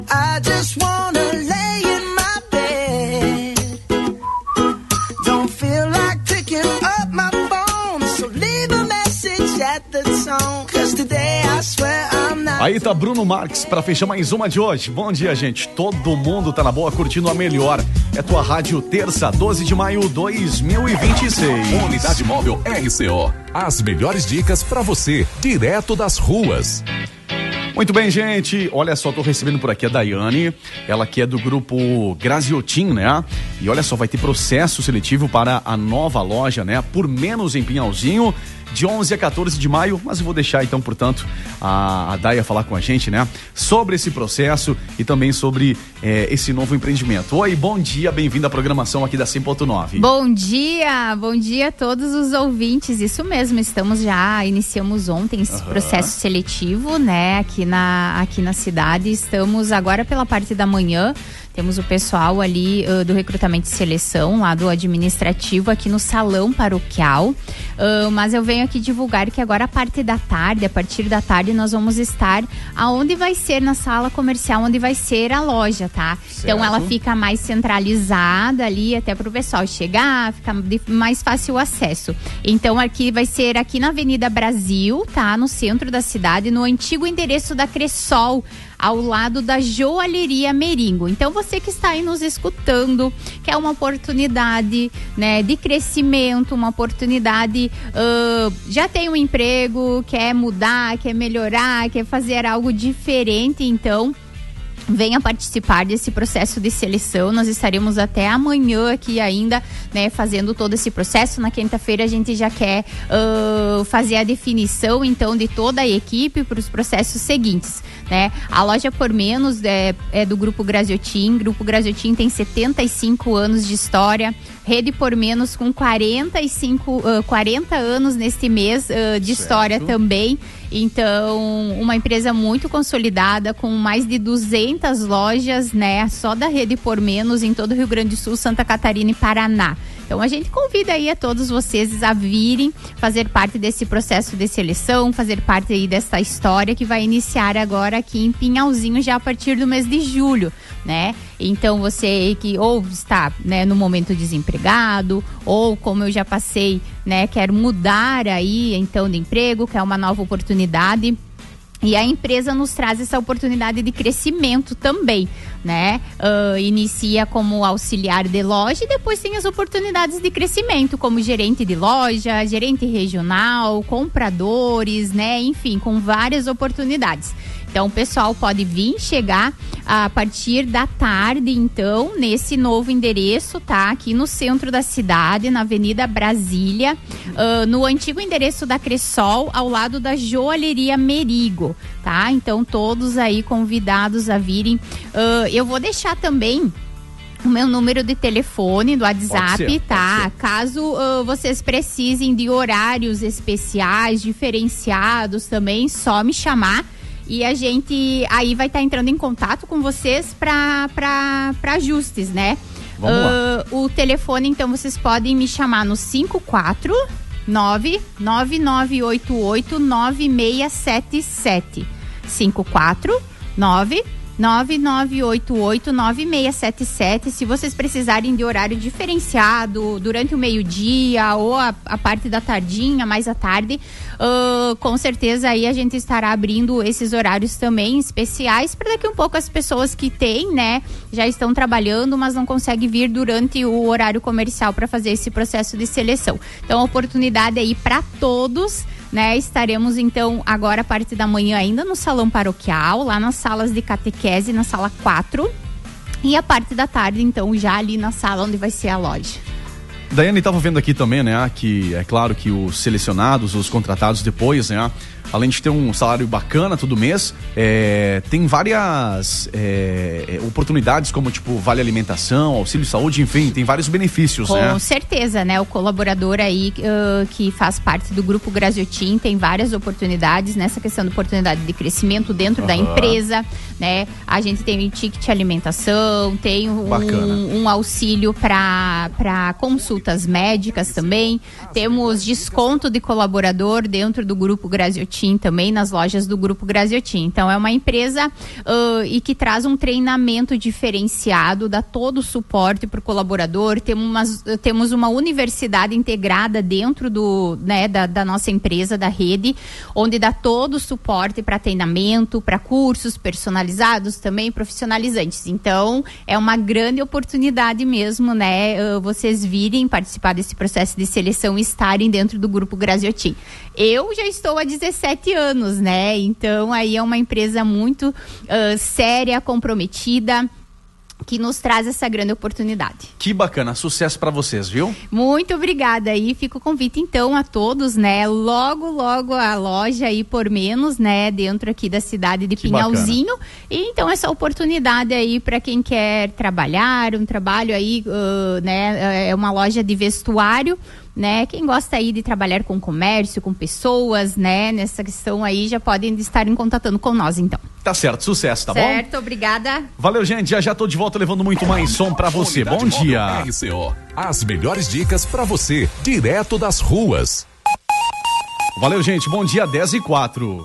I just wanna lay in my bed. Don't feel like picking up my phone, so leave a message at the tone, 'cause today I swear I'm not. Aí tá Bruno Marques pra fechar mais uma de hoje. Bom dia, gente. Todo mundo tá na boa curtindo a melhor. É tua rádio, terça, 12 de maio 2026. Unidade Móvel RCO. As melhores dicas pra você, direto das ruas. Muito bem, gente. Olha só, tô recebendo por aqui a Daiane, ela que é do grupo Graziotin, né? E olha só, vai ter processo seletivo para a nova loja, né? Por Menos em Pinhalzinho, de 11 a 14 de maio, mas eu vou deixar então, portanto, a Daia falar com a gente, né? Sobre esse processo e também sobre esse novo empreendimento. Oi, bom dia, bem-vindo à programação aqui da 100.9. Bom dia a todos os ouvintes, isso mesmo, iniciamos ontem esse processo seletivo, né? Aqui na cidade, estamos agora pela parte da manhã. Temos o pessoal ali do recrutamento e seleção, lá do administrativo, aqui no salão paroquial. Mas eu venho aqui divulgar que agora a partir da tarde, nós vamos estar aonde vai ser na sala comercial, onde vai ser a loja, tá? Certo. Então ela fica mais centralizada ali, até para o pessoal chegar, fica mais fácil o acesso. Então aqui vai ser aqui na Avenida Brasil, tá? No centro da cidade, no antigo endereço da Cressol, ao lado da Joalheria Meringo. Então você que está aí nos escutando, quer uma oportunidade, né, de crescimento, uma oportunidade, já tem um emprego, quer mudar, quer melhorar, quer fazer algo diferente, então venha participar desse processo de seleção. Nós estaremos até amanhã aqui ainda, né, fazendo todo esse processo. Na quinta-feira a gente já quer fazer a definição, então, de toda a equipe para os processos seguintes, né? A loja Por Menos é do Grupo Graziotin. Grupo Graziotin tem 75 anos de história. Rede Por Menos com 40 anos neste mês de história também. Então, uma empresa muito consolidada, com mais de 200 lojas, né? Só da Rede Por Menos em todo o Rio Grande do Sul, Santa Catarina e Paraná. Então, a gente convida aí a todos vocês a virem fazer parte desse processo de seleção, fazer parte aí dessa história que vai iniciar agora aqui em Pinhalzinho, já a partir do mês de julho, né? Então, você que ou está, né, no momento desempregado, ou como eu já passei, né, quer mudar aí, então, de emprego, quer uma nova oportunidade. E a empresa nos traz essa oportunidade de crescimento também, né? Inicia como auxiliar de loja e depois tem as oportunidades de crescimento, como gerente de loja, gerente regional, compradores, né? Enfim, com várias oportunidades. Então, o pessoal pode vir chegar a partir da tarde, então, nesse novo endereço, tá? Aqui no centro da cidade, na Avenida Brasília, no antigo endereço da Cressol, ao lado da Joalheria Merigo, tá? Então, todos aí convidados a virem. Eu vou deixar também o meu número de telefone do WhatsApp, tá? Caso vocês precisem de horários especiais, diferenciados também, só me chamar. E a gente aí vai estar entrando em contato com vocês para ajustes, né? Vamos lá. O telefone, então, vocês podem me chamar no 549-9988-9677. 549-9988-9677. Se vocês precisarem de horário diferenciado durante o meio-dia ou a parte da tardinha, mais à tarde, com certeza aí a gente estará abrindo esses horários também especiais para daqui um pouco as pessoas que têm, né, já estão trabalhando, mas não conseguem vir durante o horário comercial para fazer esse processo de seleção. Então, a oportunidade aí para todos, né? Estaremos então agora a parte da manhã ainda no salão paroquial, lá nas salas de catequese, na sala 4, e a parte da tarde então já ali na sala onde vai ser a loja. Daiane, estava vendo aqui também, né, que é claro que os selecionados, os contratados depois, né, além de ter um salário bacana todo mês, tem várias oportunidades, como tipo vale alimentação, auxílio saúde, enfim, tem vários benefícios, né? Com certeza, né? O colaborador aí que faz parte do Grupo Graziotin tem várias oportunidades nessa questão de oportunidade de crescimento dentro da empresa, né? A gente tem ticket alimentação, tem um auxílio para consulta consultas médicas também. Temos desconto de colaborador dentro do Grupo Graziotin também, nas lojas do Grupo Graziotin. Então, é uma empresa e que traz um treinamento diferenciado, dá todo o suporte para o colaborador. Temos uma universidade integrada dentro da nossa empresa, da rede, onde dá todo o suporte para treinamento, para cursos personalizados também, profissionalizantes. Então, é uma grande oportunidade mesmo, né? Vocês virem participar desse processo de seleção e estarem dentro do Grupo Graziotin. Eu já estou há 17 anos, né? Então, aí é uma empresa muito séria, comprometida, que nos traz essa grande oportunidade. Que bacana, sucesso para vocês, viu? Muito obrigada, e fica o convite então a todos, né? Logo a loja aí por menos, né? Dentro aqui da cidade de Pinhalzinho. E então essa oportunidade aí para quem quer trabalhar, um trabalho aí, né? É uma loja de vestuário, né? Quem gosta aí de trabalhar com comércio, com pessoas, né? Nessa questão aí já podem estar em contatando com nós, então. Tá certo, sucesso, tá bom? Certo, obrigada. Valeu, gente, já tô de volta levando muito mais som pra você. Bom dia. RCO, as melhores dicas pra você, direto das ruas. Valeu, gente, bom dia, 10h04.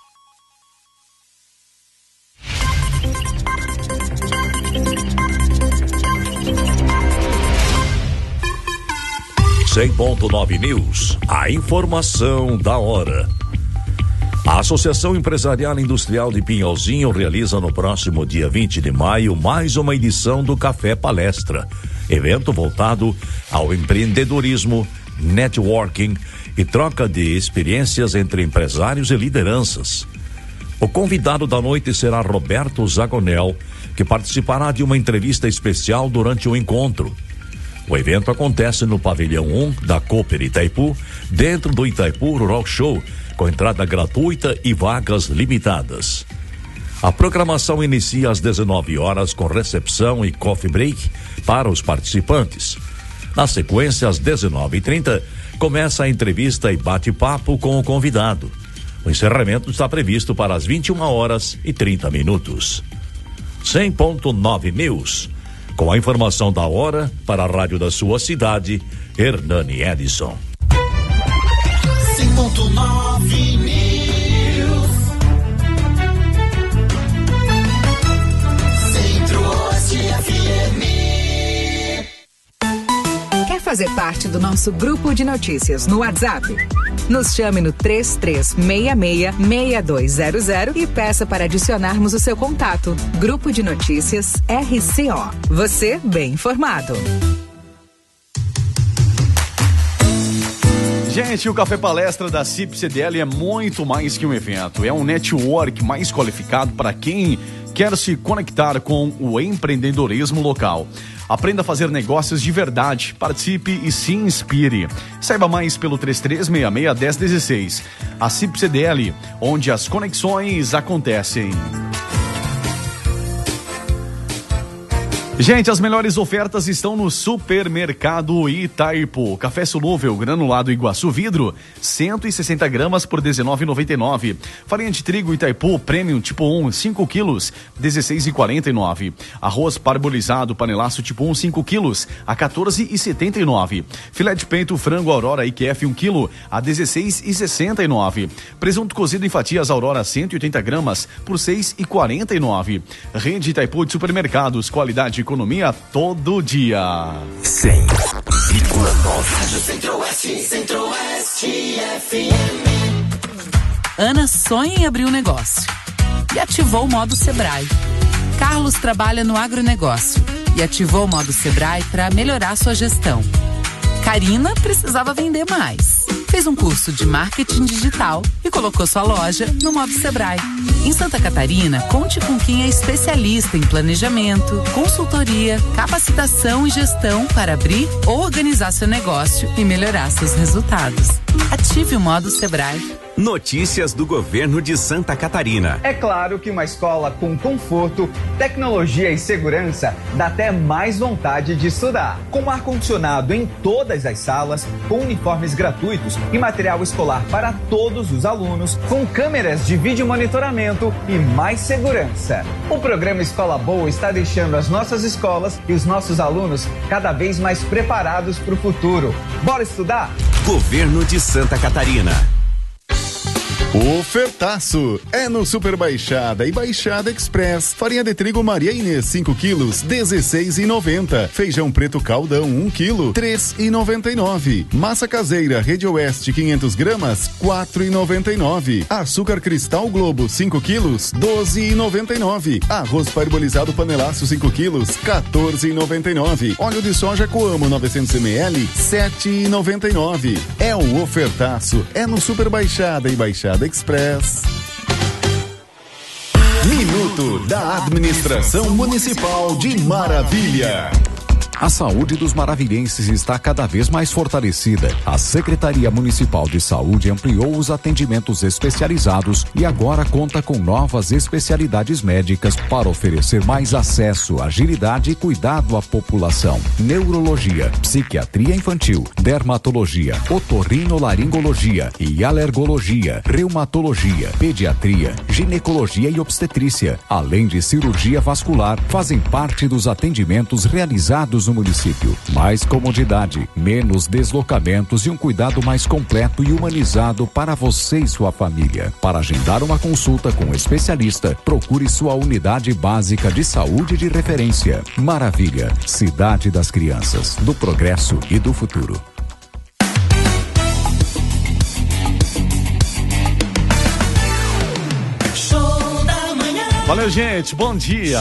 .9 News, a informação da hora. A Associação Empresarial Industrial de Pinhalzinho realiza no próximo dia 20 de maio mais uma edição do Café Palestra, evento voltado ao empreendedorismo, networking e troca de experiências entre empresários e lideranças. O convidado da noite será Roberto Zagonel, que participará de uma entrevista especial durante o encontro. O evento acontece no pavilhão 1 da Cooper Itaipu, dentro do Itaipu Rural Show, com entrada gratuita e vagas limitadas. A programação inicia às 19 horas com recepção e coffee break para os participantes. Na sequência, às 19h30, começa a entrevista e bate-papo com o convidado. O encerramento está previsto para as 21h30. 100.9 News. Com a informação da hora, para a rádio da sua cidade, Hernani Edson. 100.9 News. Centro-Oeste FM. Quer fazer parte do nosso grupo de notícias no WhatsApp? Nos chame no 3366-6200 e peça para adicionarmos o seu contato. Grupo de Notícias RCO. Você bem informado. Gente, o Café Palestra da CIP-CDL é muito mais que um evento. É um network mais qualificado para quem quer se conectar com o empreendedorismo local. Aprenda a fazer negócios de verdade, participe e se inspire. Saiba mais pelo 3366-1016. A CIP-CDL, onde as conexões acontecem. Gente, as melhores ofertas estão no Supermercado Itaipu. Café solúvel granulado Iguaçu Vidro, 160 gramas por R$19,99. Farinha de trigo Itaipu Premium tipo 1, 5 quilos, R$16,49. Arroz parbolizado panelaço tipo 1, 5 quilos, a R$14,79. Filé de peito frango Aurora IQF 1 quilo, a R$16,69. Presunto cozido em fatias Aurora 180 gramas por R$6,49. Rede Itaipu de supermercados, qualidade e economia todo dia. 100,9 Centro-Oeste, Centro-Oeste FM. Ana sonha em abrir um negócio e ativou o modo Sebrae. Carlos trabalha no agronegócio e ativou o modo Sebrae para melhorar sua gestão. Karina precisava vender mais. Fez um curso de marketing digital e colocou sua loja no modo Sebrae. Em Santa Catarina, conte com quem é especialista em planejamento, consultoria, capacitação e gestão para abrir ou organizar seu negócio e melhorar seus resultados. Ative o modo Sebrae. Notícias do governo de Santa Catarina. É claro que uma escola com conforto, tecnologia e segurança dá até mais vontade de estudar. Com ar-condicionado em todas as salas, com uniformes gratuitos e material escolar para todos os alunos, com câmeras de vídeo monitoramento e mais segurança. O programa Escola Boa está deixando as nossas escolas e os nossos alunos cada vez mais preparados para o futuro. Bora estudar? Governo de Santa Catarina. Ofertaço é no Super Baixada e Baixada Express. Farinha de trigo Maria Inês 5 quilos, 16,90. Feijão preto caldão 1 quilo, 3,99. Massa caseira Rede Oeste 500 gramas, 4,99. Açúcar cristal Globo 5 quilos, 12,99. Arroz parbolizado panelaço 5 quilos, 14,99. Óleo de soja Coamo 900 ml, 7,99. É o ofertaço, é no Super Baixada e Baixada Express. Minuto da Administração Municipal de Maravilha. A saúde dos maravilhenses está cada vez mais fortalecida. A Secretaria Municipal de Saúde ampliou os atendimentos especializados e agora conta com novas especialidades médicas para oferecer mais acesso, agilidade e cuidado à população. Neurologia, psiquiatria infantil, dermatologia, otorrinolaringologia e alergologia, reumatologia, pediatria, ginecologia e obstetrícia, além de cirurgia vascular, fazem parte dos atendimentos realizados no município. Mais comodidade, menos deslocamentos e um cuidado mais completo e humanizado para você e sua família. Para agendar uma consulta com um especialista, procure sua unidade básica de saúde de referência. Maravilha, cidade das crianças, do progresso e do futuro. Valeu, gente, bom dia.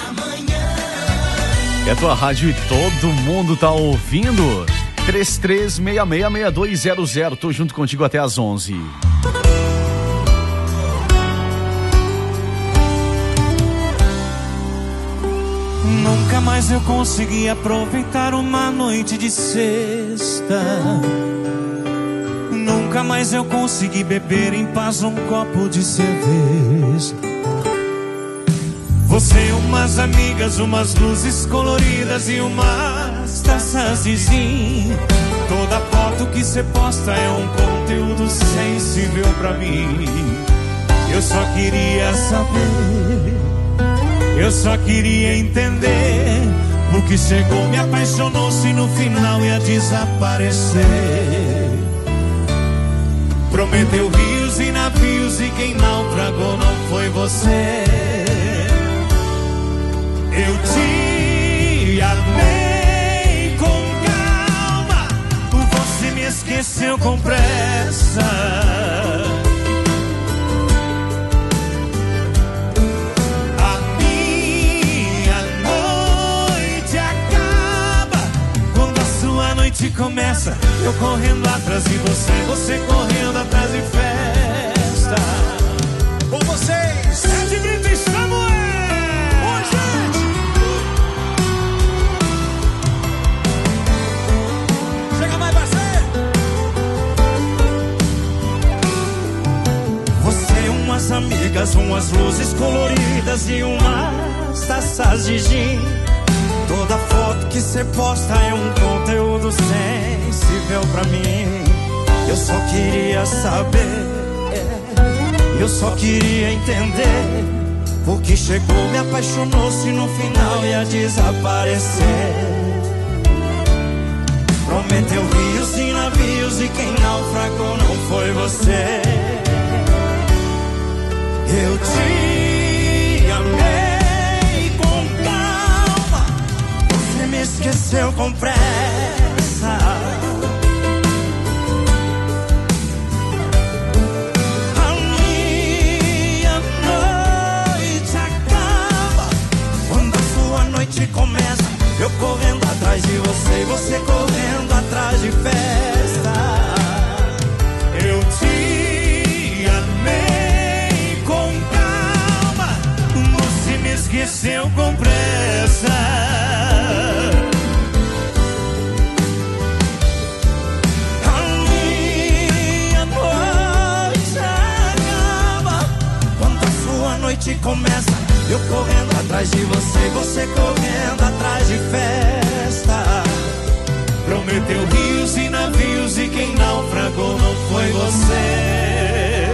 É tua rádio e todo mundo tá ouvindo. 33666200. Tô junto contigo até às 11. Nunca mais eu consegui aproveitar uma noite de sexta. Nunca mais eu consegui beber em paz um copo de cerveja. Você, umas amigas, umas luzes coloridas e umas taças de gin. Toda foto que cê posta é um conteúdo sensível pra mim. Eu só queria saber, eu só queria entender. Porque chegou, me apaixonou-se, no final ia desaparecer. Prometeu rios e navios e quem naufragou não foi você. Eu te amei com calma, você me esqueceu com pressa. A minha noite acaba quando a sua noite começa. Eu correndo atrás de você, você correndo atrás de festa. Com vocês, Ed Brito e Samuel. Umas amigas, umas luzes coloridas e umas taças de gin. Toda foto que cê posta é um conteúdo sensível pra mim. Eu só queria saber, eu só queria entender. Porque chegou, me apaixonou-se, no final ia desaparecer. Prometeu rios e navios e quem naufragou não foi você. Eu te amei com calma, você me esqueceu com pressa. A minha noite acaba quando a sua noite começa. Eu correndo atrás de você e você correndo atrás de festa. Eu te amei esqueceu com pressa. A minha noite atrás de você, você correndo atrás de festa. Prometeu rios e navios e quem naufragou não foi você.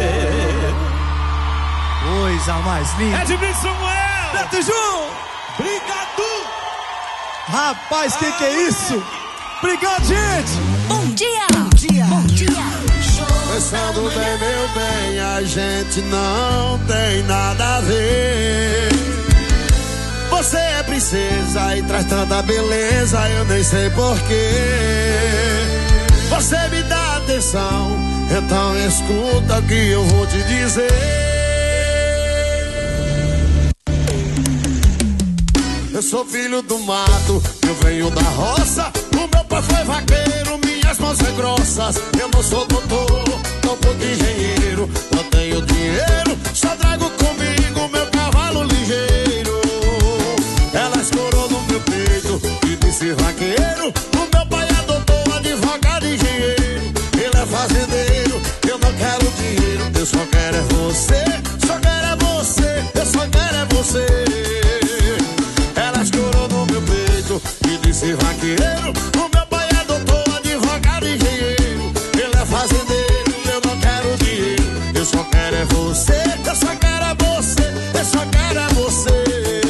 Coisa mais linda. Edmilson Samuel, Beto Ju, obrigado. Rapaz, que é isso? Obrigado, gente. Bom dia. Bom dia. Bom dia. Pensando bem, meu bem, a gente não tem nada a ver. Você é princesa e traz tanta beleza, eu nem sei porquê. Você me dá atenção, então escuta o que eu vou te dizer. Eu sou filho do mato, eu venho da roça. O meu pai foi vaqueiro, minhas mãos são grossas. Eu não sou doutor, tampouco engenheiro. Não tenho dinheiro, só trago comigo meu cavalo ligeiro. Ela escorou no meu peito e disse vaqueiro. O meu pai é doutor, advogado, engenheiro. Ele é fazendeiro, eu não quero dinheiro. Eu só quero é você, só quero é você. Eu só quero é você. Ela escorou no meu peito e disse vaqueiro. O meu pai é doutor, advogado, engenheiro. Ele é fazendeiro, eu não quero dinheiro. Eu só quero é você, eu só quero é você. Eu só quero é você.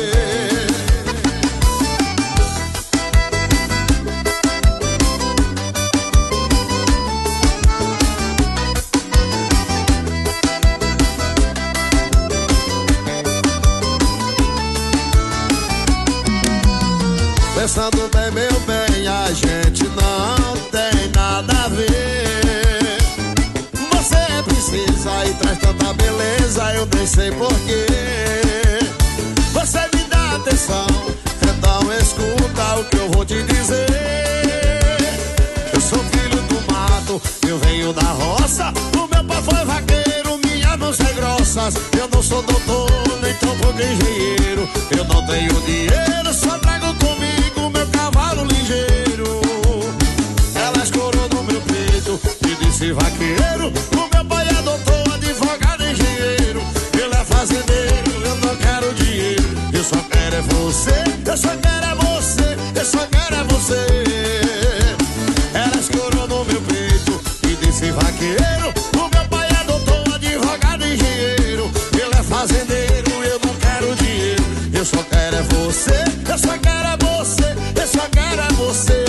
Pensando bem, meu bem, a gente não tem nada a ver. Você é princesa e traz tanta beleza, eu nem sei porquê. Você me dá atenção, então escuta o que eu vou te dizer. Eu sou filho do mato, eu venho da roça. O meu pai foi vaqueiro, minhas mãos são grossas. Eu não sou doutor, nem tampouco engenheiro. Eu não tenho dinheiro, só trago comigo meu cavalo ligeiro. Ela escorou no meu peito e disse vaqueiro. O meu pai é doutor, advogado, engenheiro. Ele é fazendeiro, eu não quero dinheiro. Eu só quero é você, eu só quero é você. Eu só quero é você. Ela escorou no meu peito e disse vaqueiro. O meu pai é doutor, advogado, engenheiro. Ele é fazendeiro, eu não quero dinheiro. Eu só quero é você, eu só quero é você. Eu só quero é você.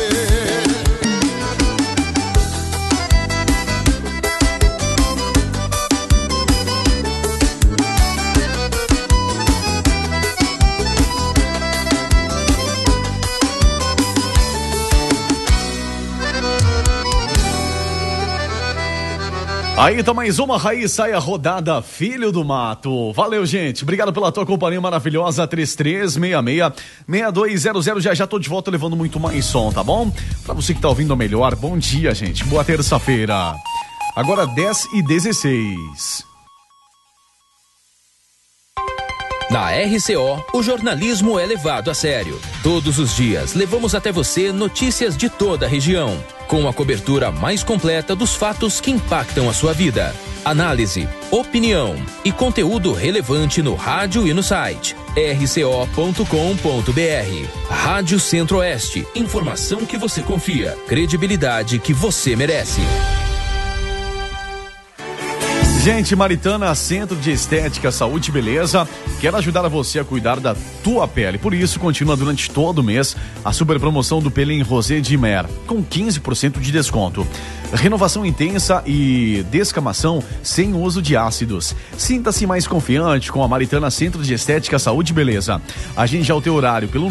Aí tá mais uma Raiz Saia Rodada, Filho do Mato. Valeu, gente. Obrigado pela tua companhia maravilhosa. 3366-6200. Já tô de volta levando muito mais som, tá bom? Pra você que tá ouvindo melhor, bom dia, gente. Boa terça-feira. Agora 10h16. Na RCO, o jornalismo é levado a sério. Todos os dias, levamos até você notícias de toda a região, com a cobertura mais completa dos fatos que impactam a sua vida. Análise, opinião e conteúdo relevante no rádio e no site rco.com.br. Rádio Centro-Oeste, informação que você confia, credibilidade que você merece. Gente, Maritana, Centro de Estética, Saúde e Beleza, quer ajudar a você a cuidar da tua pele. Por isso, continua durante todo o mês a super promoção do Pelin Rosé de Mer, com 15% de desconto. Renovação intensa e descamação sem uso de ácidos. Sinta-se mais confiante com a Maritana Centro de Estética, Saúde e Beleza. Agende já o teu horário pelo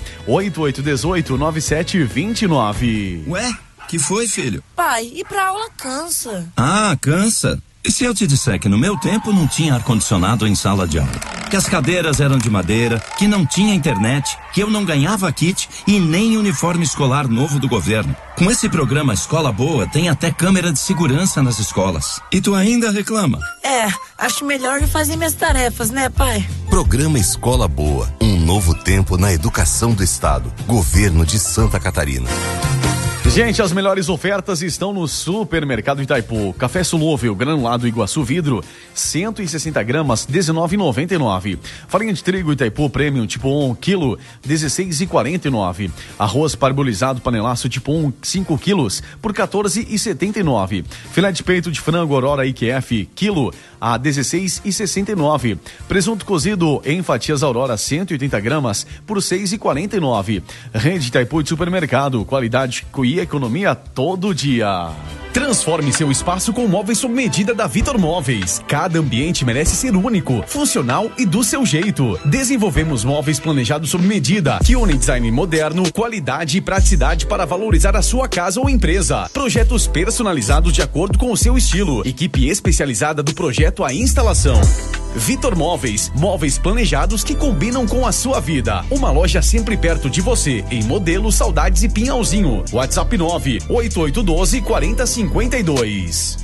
988189729. Ué, que foi, filho? Pai, ir pra aula cansa. Ah, cansa? E se eu te disser que no meu tempo não tinha ar-condicionado em sala de aula? Que as cadeiras eram de madeira, que não tinha internet, que eu não ganhava kit e nem uniforme escolar novo do governo. Com esse programa Escola Boa, tem até câmera de segurança nas escolas. E tu ainda reclama? É, acho melhor eu fazer minhas tarefas, né, pai? Programa Escola Boa, um novo tempo na educação do estado. Governo de Santa Catarina. Gente, as melhores ofertas estão no Supermercado Itaipu. Café solúvel, granulado Iguaçu Vidro, 160 gramas, R$19,99. Farinha de trigo Itaipu Premium tipo 1 quilo, R$16,49. Arroz parbolizado panelaço tipo 1, 5 quilos, por R$14,79. Filé de peito de frango Aurora IQF, quilo, a R$16,69. Presunto cozido em fatias Aurora, 180 gramas, por R$6,49. Rede Itaipu de Supermercado, qualidade e economia todo dia. Transforme seu espaço com móveis sob medida da Vitor Móveis. Cada ambiente merece ser único, funcional e do seu jeito. Desenvolvemos móveis planejados sob medida, que unem design moderno, qualidade e praticidade para valorizar a sua casa ou empresa. Projetos personalizados de acordo com o seu estilo. Equipe especializada do projeto à instalação. Vitor Móveis, móveis planejados que combinam com a sua vida. Uma loja sempre perto de você, em Modelo, Saudades e Pinhalzinho. WhatsApp 98812-4052.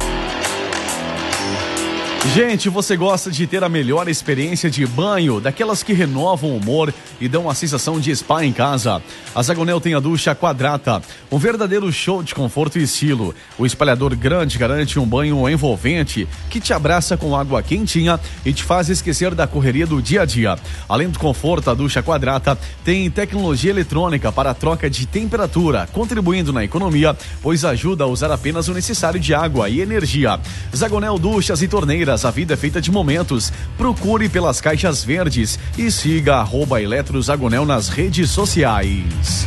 Gente, você gosta de ter a melhor experiência de banho, daquelas que renovam o humor e dão a sensação de spa em casa? A Zagonel tem a ducha Quadrata, um verdadeiro show de conforto e estilo. O espalhador grande garante um banho envolvente que te abraça com água quentinha e te faz esquecer da correria do dia a dia. Além do conforto, a ducha Quadrata tem tecnologia eletrônica para a troca de temperatura, contribuindo na economia, pois ajuda a usar apenas o necessário de água e energia. Zagonel Duchas e Torneiras, a vida é feita de momentos. Procure pelas caixas verdes e siga @EletroZagonel nas redes sociais.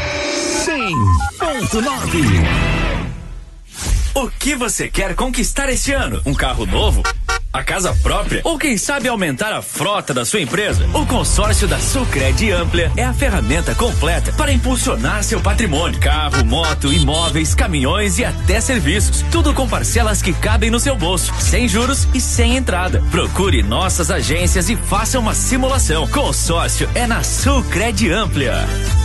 100.9. O que você quer conquistar este ano? Um carro novo? A casa própria? Ou quem sabe aumentar a frota da sua empresa? O consórcio da Sulcred Amplia é a ferramenta completa para impulsionar seu patrimônio. Carro, moto, imóveis, caminhões e até serviços. Tudo com parcelas que cabem no seu bolso, sem juros e sem entrada. Procure nossas agências e faça uma simulação. Consórcio é na Sulcred Amplia.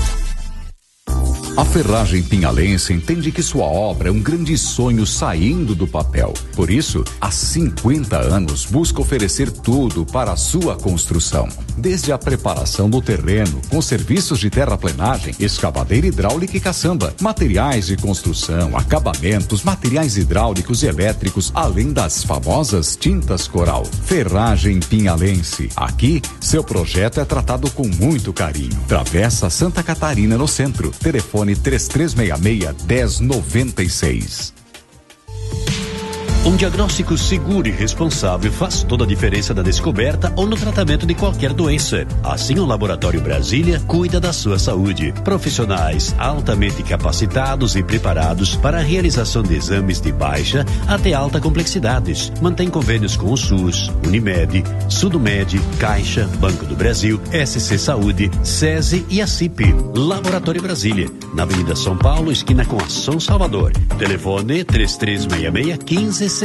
A Ferragem Pinhalense entende que sua obra é um grande sonho saindo do papel. Por isso, há 50 anos busca oferecer tudo para a sua construção. Desde a preparação do terreno, com serviços de terraplenagem, escavadeira hidráulica e caçamba, materiais de construção, acabamentos, materiais hidráulicos e elétricos, além das famosas tintas coral. Ferragem Pinhalense. Aqui, seu projeto é tratado com muito carinho. Travessa Santa Catarina, no centro. Telefone 3366-1096. Um diagnóstico seguro e responsável faz toda a diferença na descoberta ou no tratamento de qualquer doença. Assim, o Laboratório Brasília cuida da sua saúde. Profissionais altamente capacitados e preparados para a realização de exames de baixa até alta complexidades. Mantém convênios com o SUS, Unimed, Sudomed, Caixa, Banco do Brasil, SC Saúde, SESI e a CIP. Laboratório Brasília, na Avenida São Paulo, esquina com a São Salvador. Telefone 3366-1560.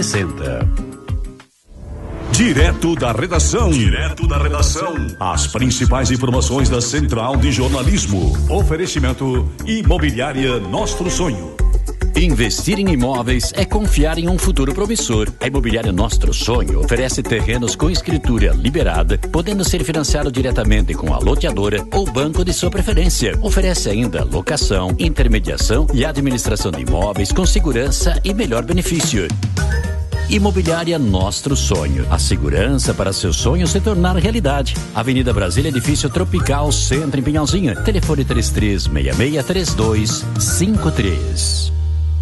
Direto da redação. As principais informações da Central de Jornalismo. Oferecimento Imobiliária Nostro Sonho. Investir em imóveis é confiar em um futuro promissor. A Imobiliária Nostro Sonho oferece terrenos com escritura liberada, podendo ser financiado diretamente com a loteadora ou banco de sua preferência. Oferece ainda locação, intermediação e administração de imóveis com segurança e melhor benefício. Imobiliária Nostro Sonho. A segurança para seu sonho se tornar realidade. Avenida Brasília, Edifício Tropical, Centro, em Pinhalzinho. Telefone 3366-3253.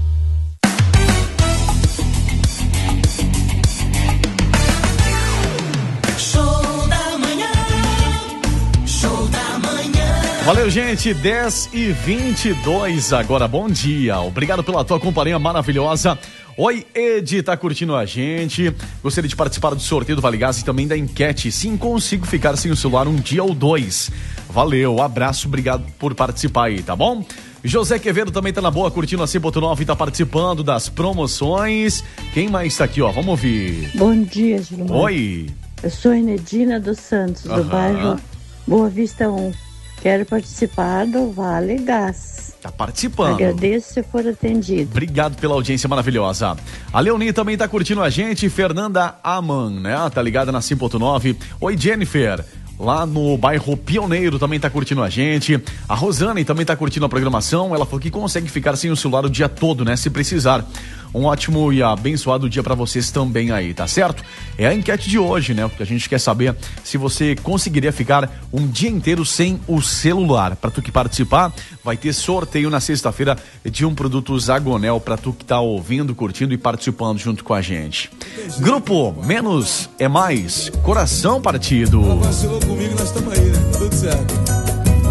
Valeu, gente, 10h22 agora, bom dia, obrigado pela tua companhia maravilhosa. Oi, Ed, tá curtindo a gente? Gostaria de participar do sorteio do Vale Gás e também da enquete. Sim, consigo ficar sem o celular um dia ou dois. Valeu, abraço, obrigado por participar aí, tá bom? José Quevedo também tá na boa, curtindo a C.9 e tá participando das promoções. Quem mais tá aqui, ó? Vamos ouvir. Bom dia, Gilmar. Oi. Eu sou Enedina dos Santos, do bairro Boa Vista 1. Quero participar do Vale Gás. Tá participando. Agradeço se for atendido. Obrigado pela audiência maravilhosa. A Leonie também tá curtindo a gente. Fernanda Aman, né? Tá ligada na 5.9. Oi, Jennifer. lá no bairro Pioneiro, também tá curtindo a gente. A Rosane também tá curtindo a programação. Ela falou que consegue ficar sem o celular o dia todo, né? Se precisar. Um ótimo e abençoado dia pra vocês também aí, tá certo? É a enquete de hoje, né? Porque a gente quer saber se você conseguiria ficar um dia inteiro sem o celular. Pra tu que participar, vai ter sorteio na sexta-feira de um produto Zagonel pra tu que tá ouvindo, curtindo e participando junto com a gente. Grupo Menos é Mais, Coração Partido. Vacilou comigo, nós estamos aí, né? Tudo certo.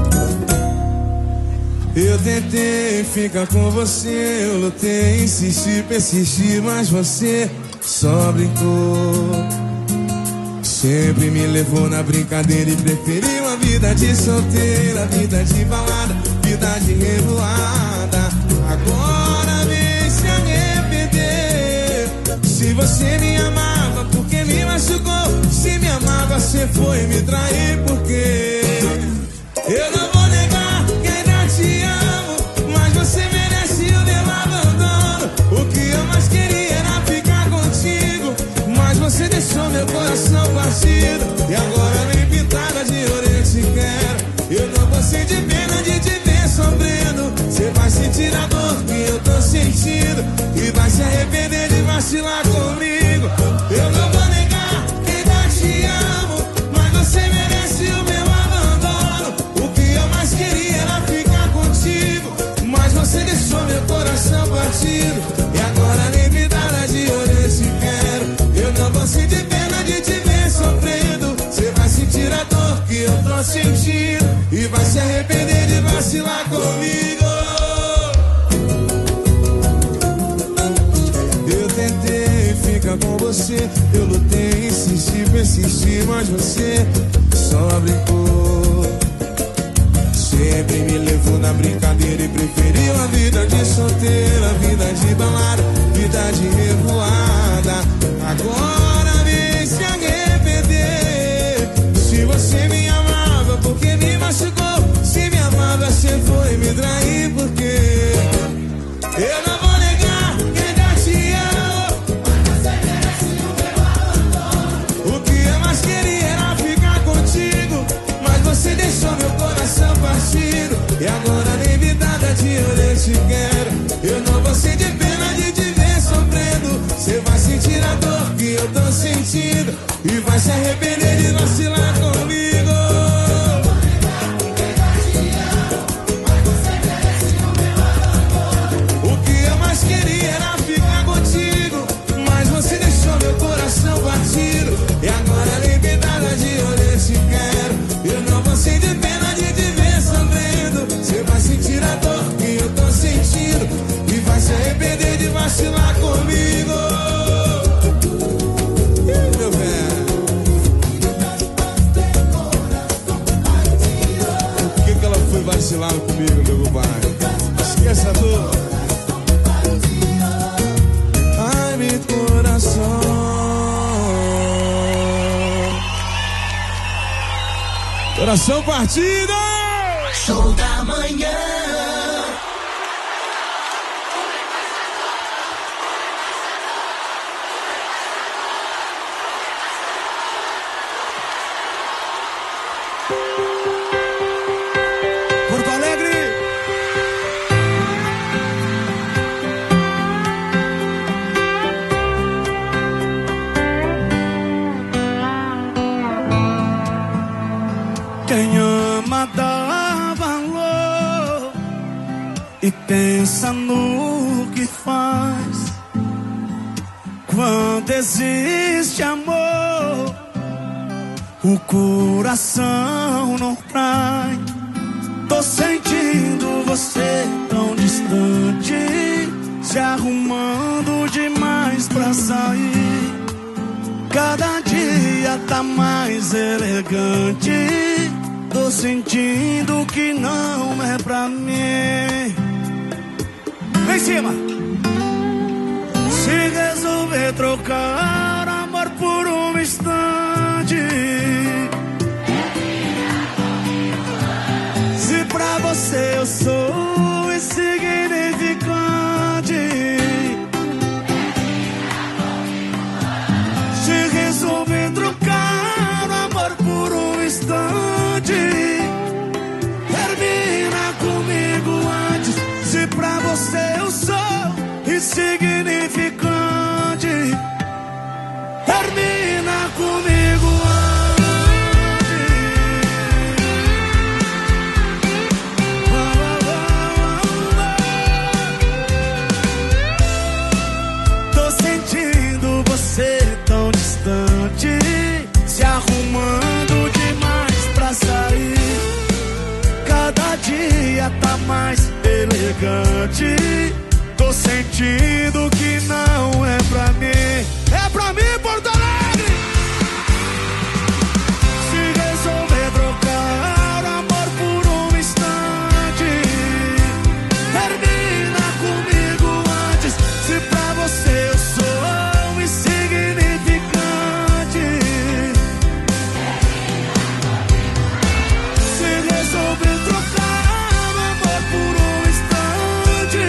Eu tentei ficar com você, eu lutei, insisti, persisti, mas você só brincou. Sempre me levou na brincadeira e preferiu a vida de solteira, vida de balada, vida de revoada. Agora vem se arrepender. Se você me amava, por que me machucou? Se me amava, você foi me trair, porque eu não vou negar que ainda te amo, mas você merece o meu abandono. O que eu mais queria era ficar contigo, mas você deixou meu coração partido. E agora vem pintada de ouro, eu te quero. Eu não vou sentir pena de te ver sofrendo. Você vai sentir a dor que eu tô sentindo e vai se arrepender de vacilar comigo. Eu não vou negar que ainda te amo, mas você merece o meu abandono. O que eu mais queria era ficar contigo, mas você deixou meu coração partido. E agora nem me dá de ouro, eu te quero. Eu não vou sentir pena de te ver sofrendo. Você vai sentir a dor que eu tô sentindo e vai se arrepender de vacilar comigo. Eu tentei ficar com você, eu lutei, insisti, persisti, mas você só brincou. Sempre me levou na brincadeira e preferiu a vida de solteira, vida de balada, vida de revoada. Agora vem se arrepender. Se você me amava, por que me machucou? Se me amava, você foi me trair, porque eu não vou negar que ainda te amo, mas você merece o meu abandono. O que eu mais queria era ficar contigo, mas você deixou meu coração partido. E agora nem me dá de ouro, eu te quero. Eu não vou sentir pena de te ver sofrendo. Você vai sentir a dor que eu tô sentindo e vai se arrepender de vacilar comigo. O que eu mais queria era ficar contigo, mas você deixou meu coração partido. E agora nem me dá de ouro, eu te quero. Eu não vou sentir pena de te ver sofrendo. Você vai sentir a dor que eu tô sentindo e vai se arrepender de vacilar comigo. Meu velho, por que ela foi vacilar comigo, meu compadre? Esqueça a dor. Ai, meu coração. Coração partido! Show da manhã. Porto Alegre. Quem ama dá valor e pensa no que faz. Quando existe amor, o coração não trai. Tô sentindo você tão distante, se arrumando demais pra sair. Cada dia tá mais elegante. Tô sentindo que não é pra mim. Lá em cima. Se resolver trocar amor por um instante, se pra você eu sou insignificante, se resolver trocar amor por um instante, tá mais elegante. Tô sentindo que não é pra mim. É pra mim, Porto Alegre! Se resolver trocar amor por um instante, termina comigo antes. Se pra você eu sou insignificante, se resolver trocar amor por um instante,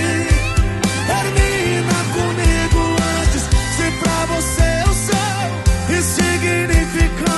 termina comigo antes. Se pra você eu sou insignificante,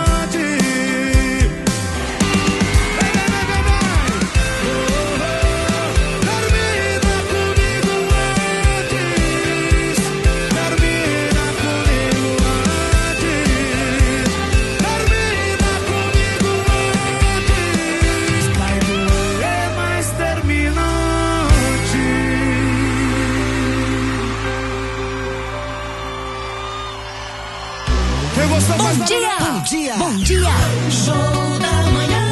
Bom dia! Bom dia! Bom dia! Show da manhã!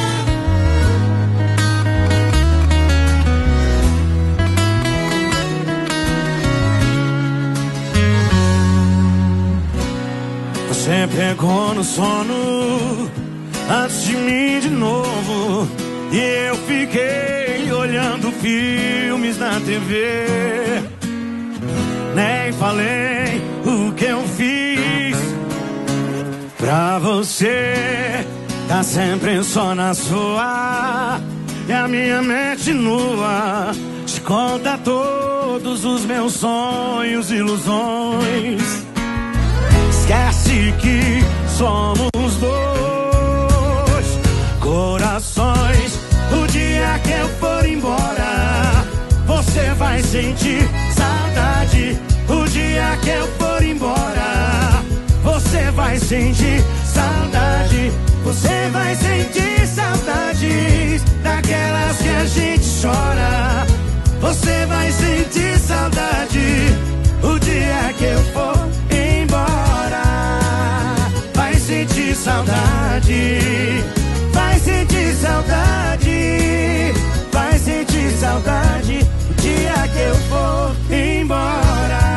Você pegou no sono antes de mim de novo, e eu fiquei olhando filmes na TV. Nem falei o que eu fiz pra você. Tá sempre só na sua, e a minha mente nua te conta todos os meus sonhos e ilusões. Esquece que somos dois corações. O dia que eu for embora, você vai sentir saudade. O dia que eu for embora, você vai sentir saudade. Você vai sentir saudades daquelas que a gente chora. Você vai sentir saudade o dia que eu for embora. Vai sentir saudade. Vai sentir saudade. Vai sentir saudade o dia que eu for embora.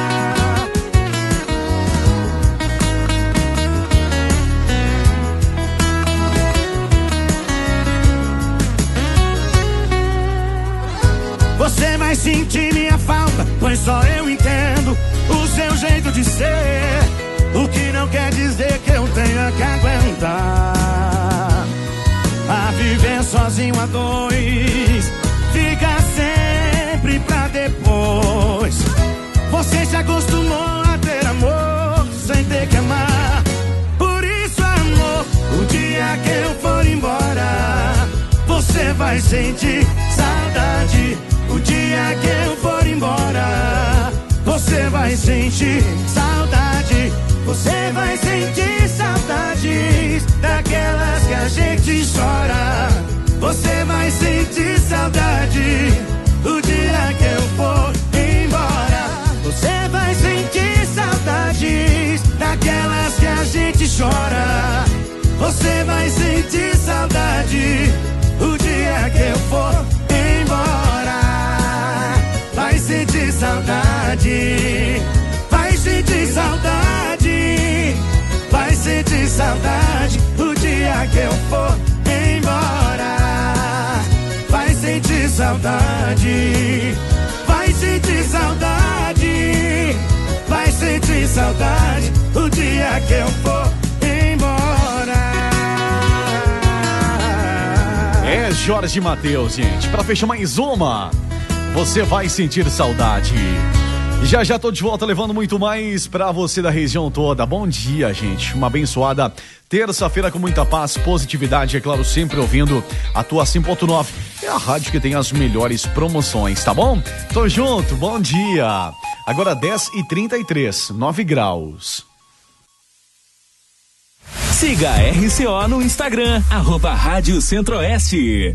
Você vai sentir minha falta, pois só eu entendo o seu jeito de ser. O que não quer dizer que eu tenha que aguentar a viver sozinho a dois. Fica sempre pra depois. Você se acostumou a ter amor sem ter que amar. Por isso, amor, o dia que eu for embora, você vai sentir saudade. O dia que eu for embora, você vai sentir saudade. Você vai sentir saudades daquelas que a gente chora. Você vai sentir saudade o dia que eu for embora. Você vai sentir saudades daquelas que a gente chora. Você vai sentir saudade o dia que eu for embora. Vai sentir saudade. Vai sentir saudade. Vai sentir saudade o dia que eu for embora. Vai sentir saudade. Vai sentir saudade. Vai sentir saudade o dia que eu for embora. É Jorge Mateus, gente. Pra fechar mais uma, você vai sentir saudade. Já já tô de volta levando muito mais pra você da região toda. Bom dia, gente. Uma abençoada terça-feira com muita paz, positividade, é claro, sempre ouvindo a tua 100.9. É a rádio que tem as melhores promoções, tá bom? Tô junto, bom dia. Agora 10h33, 9 graus. Siga a RCO no Instagram, @Rádio Centro-Oeste.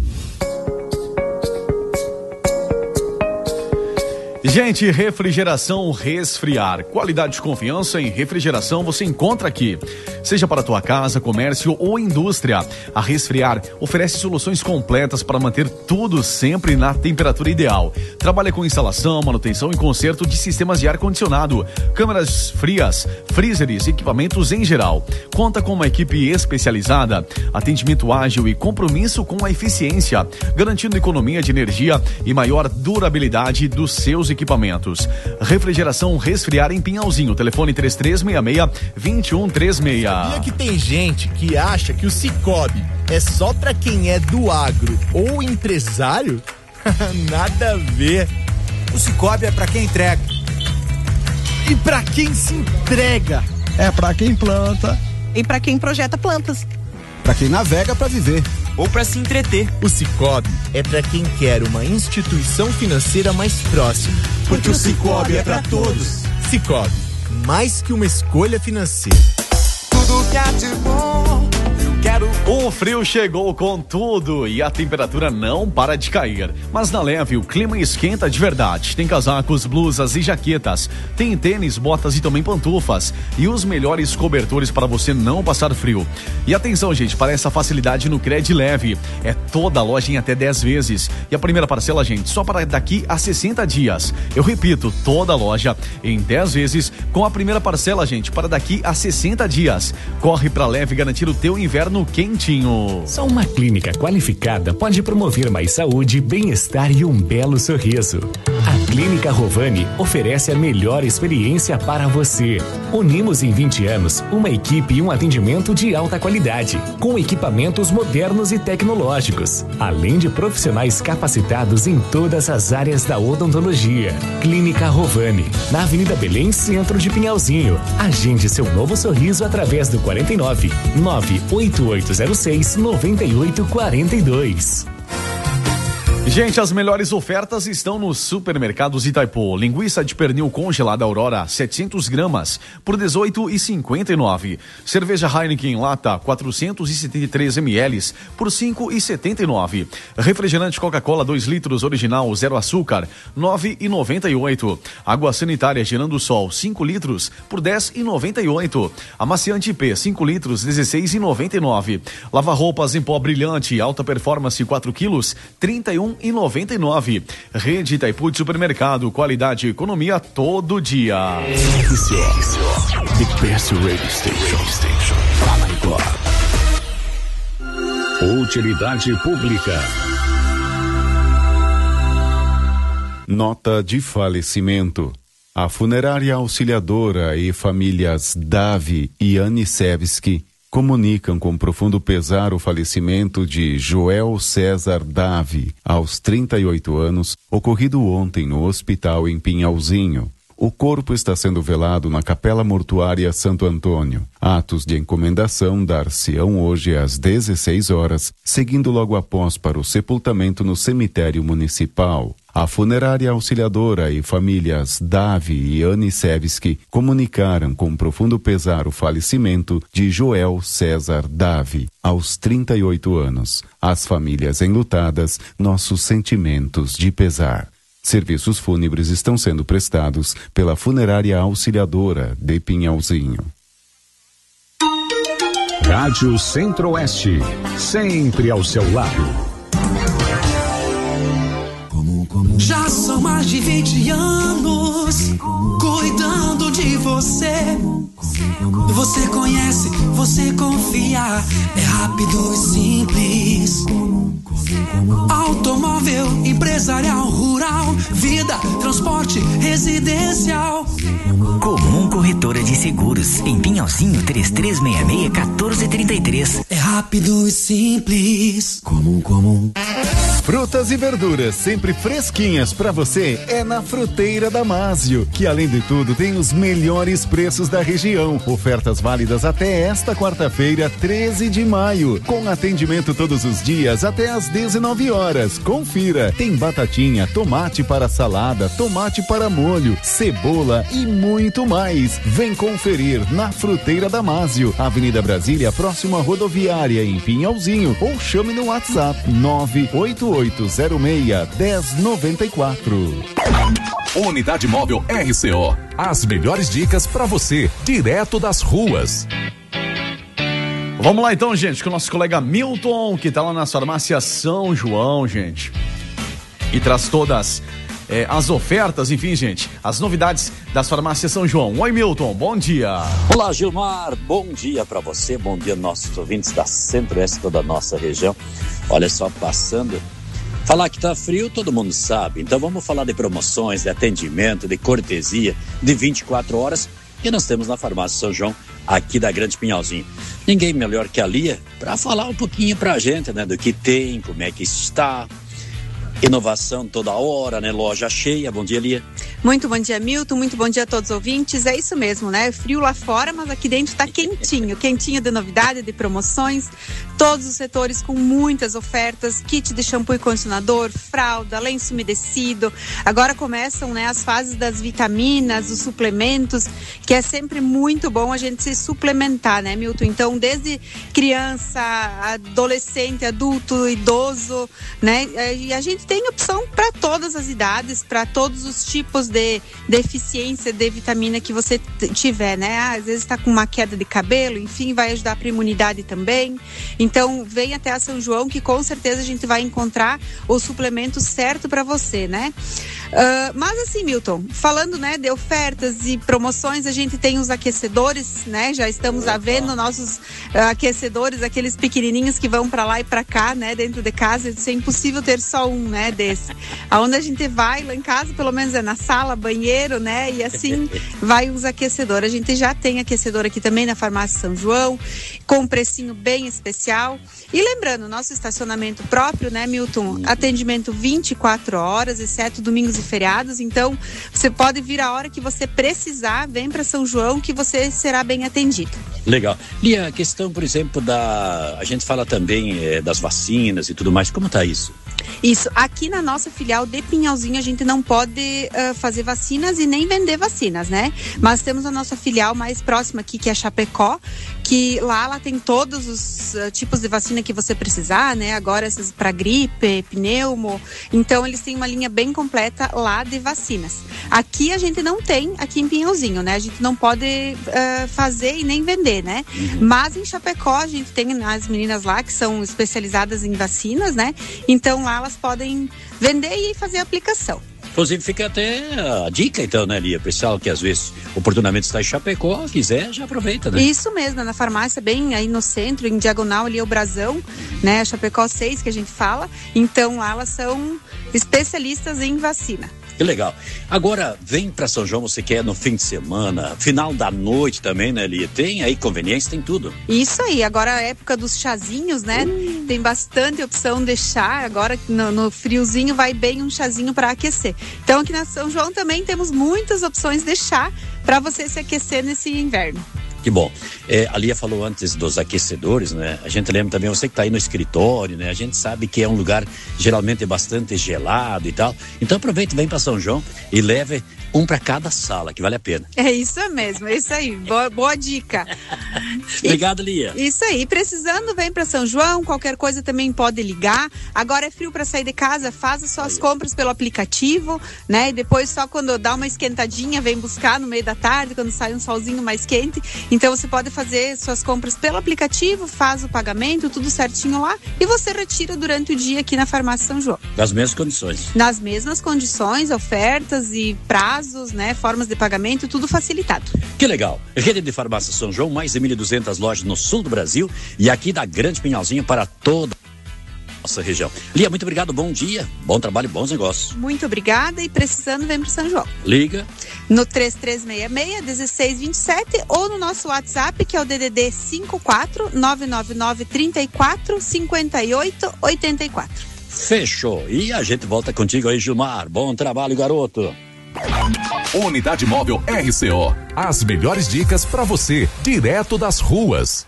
Gente, refrigeração Resfriar. Qualidade de confiança em refrigeração você encontra aqui. seja para a tua casa, comércio ou indústria. A Resfriar oferece soluções completas para manter tudo sempre na temperatura ideal. Trabalha com instalação, manutenção e conserto de sistemas de ar-condicionado, câmeras frias, freezers e equipamentos em geral. Conta com uma equipe especializada, atendimento ágil e compromisso com a eficiência, garantindo economia de energia e maior durabilidade dos seus equipamentos. Refrigeração Resfriar em Pinhalzinho, telefone 3366-2136. Sabia que tem gente que acha que o Cicobi é só pra quem é do agro ou empresário? Nada a ver. O Cicobi é pra quem entrega. E pra quem se entrega? É pra quem planta. E pra quem projeta plantas. Pra quem navega pra viver. Ou pra se entreter. O Cicobi é pra quem quer uma instituição financeira mais próxima. Porque o Cicobi é pra todos. Cicobi, mais que uma escolha financeira. Tudo que há de bom, eu quero. O frio chegou com tudo e a temperatura não para de cair. Mas na Leve o clima esquenta de verdade. Tem casacos, blusas e jaquetas. Tem tênis, botas e também pantufas. E os melhores cobertores para você não passar frio. E atenção, gente, para essa facilidade no Cred Leve. É toda a loja em até 10 vezes. E a primeira parcela, gente, só para daqui a 60 dias. Eu repito, toda a loja em 10 vezes com a primeira parcela, gente, para daqui a 60 dias. Corre pra Leve garantir o teu inverno quentinho. Só uma clínica qualificada pode promover mais saúde, bem-estar e um belo sorriso. A Clínica Rovani oferece a melhor experiência para você. Unimos em 20 anos uma equipe e um atendimento de alta qualidade, com equipamentos modernos e tecnológicos, além de profissionais capacitados em todas as áreas da odontologia. Clínica Rovani, na Avenida Belém, centro de Pinhalzinho. Agende seu novo sorriso através do 49 98806 9842. Gente, as melhores ofertas estão nos supermercados Itaipu. Linguiça de pernil congelada Aurora, 700 gramas, por R$18,59. Cerveja Heineken em lata, 473 ml, por R$5,79. Refrigerante Coca-Cola 2 litros original, 0 açúcar, R$9,98. Água sanitária Girando Sol, 5 litros, por R$10,98. Amaciante IP, 5 litros, R$16,99. Lava-roupas em pó brilhante, alta performance, 4 quilos, R$31,99. Rede Itaipu de Supermercado, qualidade e economia todo dia. The best radio station. Fala agora. Utilidade pública. Nota de falecimento. A funerária Auxiliadora e famílias Davi e Anicevski comunicam com profundo pesar o falecimento de Joel César Davi, aos 38 anos, ocorrido ontem no hospital em Pinhalzinho. O corpo está sendo velado na Capela Mortuária Santo Antônio. Atos de encomendação dar-se-ão hoje às 16 horas, seguindo logo após para o sepultamento no cemitério municipal. A funerária Auxiliadora e famílias Davi e Anicevski comunicaram com profundo pesar o falecimento de Joel César Davi, aos 38 anos. Às famílias enlutadas, nossos sentimentos de pesar. Serviços fúnebres estão sendo prestados pela Funerária Auxiliadora de Pinhalzinho. Rádio Centro-Oeste, sempre ao seu lado. Já são mais de 20 anos cuidando de você. Você conhece, você confia. É rápido e simples. Automóvel, empresarial, rural, vida, transporte, residencial. Comum Corretora de Seguros, em Pinhalzinho, 3366-1433. É rápido e simples. Comum. Frutas e verduras sempre fresquinhas para você é na Fruteira Damásio, que além de tudo tem os melhores preços da região. Ofertas válidas até esta quarta-feira, 13 de maio, com atendimento todos os dias até às 19 horas. Confira, tem batatinha, tomate para salada, tomate para molho, cebola e muito mais. Vem conferir na Fruteira Damásio, Avenida Brasília, próxima rodoviária em Pinhalzinho, ou chame no WhatsApp 98806-1094. Unidade Móvel RCO. As melhores dicas para você, direto das ruas. Vamos lá então, gente, com o nosso colega Milton, que tá lá na farmácia São João, gente. E traz todas as ofertas, enfim, gente, as novidades das farmácias São João. Oi, Milton, bom dia. Olá, Gilmar, bom dia para você, bom dia nossos ouvintes da Centro-Oeste, toda a nossa região. Olha só, passando, falar que tá frio, todo mundo sabe, então vamos falar de promoções, de atendimento, de cortesia, de 24 horas, que nós temos na farmácia São João, aqui da Grande Pinhalzinho. Ninguém melhor que a Lia para falar um pouquinho pra gente, né, do que tem, como é que está. Inovação toda hora, né? Loja cheia. Bom dia, Lia. Muito bom dia, Milton. Muito bom dia a todos os ouvintes. É isso mesmo, né? Frio lá fora, mas aqui dentro está quentinho. Quentinho de novidade, de promoções. Todos os setores com muitas ofertas. Kit de shampoo e condicionador, fralda, lenço umedecido. Agora começam, né, as fases das vitaminas, os suplementos, que é sempre muito bom a gente se suplementar, né, Milton? Então, desde criança, adolescente, adulto, idoso, né? E a gente tem opção para todas as idades, para todos os tipos de deficiência de vitamina que você tiver, né? Às vezes está com uma queda de cabelo, enfim, vai ajudar para a imunidade também. Então, vem até a São João, que com certeza a gente vai encontrar o suplemento certo para você, né? Mas assim, Milton, falando, né, de ofertas e promoções, a gente tem os aquecedores, né? Já estamos à venda nossos aquecedores, aqueles pequenininhos que vão para lá e para cá, né, dentro de casa. Isso é impossível ter só um, né, desse. Aonde a gente vai, lá em casa, pelo menos é na sala, banheiro, né, e assim vai os aquecedores. A gente já tem aquecedor aqui também na farmácia São João, com um precinho bem especial. E lembrando, nosso estacionamento próprio, né, Milton, atendimento 24 horas, exceto domingos e feriados. Então, você pode vir a hora que você precisar, vem para São João que você será bem atendido. Legal. E a questão, por exemplo, a gente fala também das vacinas e tudo mais, como tá isso? Isso, aqui na nossa filial de Pinhalzinho a gente não pode fazer vacinas e nem vender vacinas, né? Mas temos a nossa filial mais próxima aqui, que é Chapecó, que lá ela tem todos os tipos de vacina que você precisar, né? Agora essas para gripe, pneumo, então eles têm uma linha bem completa lá de vacinas. Aqui a gente não tem, aqui em Pinhalzinho, né? A gente não pode fazer e nem vender, né? Mas em Chapecó a gente tem as meninas lá que são especializadas em vacinas, né? Então lá elas podem vender e fazer a aplicação. Inclusive fica até a dica então, né, Lia? Pessoal que às vezes oportunamente está em Chapecó, quiser, já aproveita, né? Isso mesmo, na farmácia bem aí no centro, em diagonal ali é o Brasão, né? Chapecó 6 que a gente fala. Então lá elas são especialistas em vacina. Que legal. Agora, vem para São João, você quer no fim de semana, final da noite também, né, Lia? Tem aí conveniência, tem tudo. Isso aí, agora a época dos chazinhos, né? Tem bastante opção de chá, agora no friozinho vai bem um chazinho para aquecer. Então aqui na São João também temos muitas opções de chá para você se aquecer nesse inverno. Que bom. A Lia falou antes dos aquecedores, né? A gente lembra também, você que está aí no escritório, né? A gente sabe que é um lugar geralmente bastante gelado e tal. Então aproveite, vem para São João e leve um para cada sala, que vale a pena. É isso mesmo, é isso aí. Boa dica. Obrigado, Lia. Isso aí. Precisando, vem para São João. Qualquer coisa também pode ligar. Agora é frio para sair de casa, faça suas compras pelo aplicativo, né? E depois só quando dá uma esquentadinha, vem buscar no meio da tarde, quando sai um solzinho mais quente. Então você pode fazer suas compras pelo aplicativo, faz o pagamento, tudo certinho lá e você retira durante o dia aqui na farmácia São João. Nas mesmas condições. Nas mesmas condições, ofertas e prazos, né? Formas de pagamento, tudo facilitado. Que legal. Rede de Farmácia São João, mais de 1.200 lojas no sul do Brasil e aqui da Grande Pinhalzinho para toda a nossa região. Lia, muito obrigado, bom dia, bom trabalho, bons negócios. Muito obrigada e precisando, vem para São João. Liga no 3366-1627 ou no nosso WhatsApp, que é o DDD 54 999 34 58 84. Fechou. E a gente volta contigo aí, Gilmar. Bom trabalho, garoto. Unidade Móvel RCO. As melhores dicas para você, direto das ruas.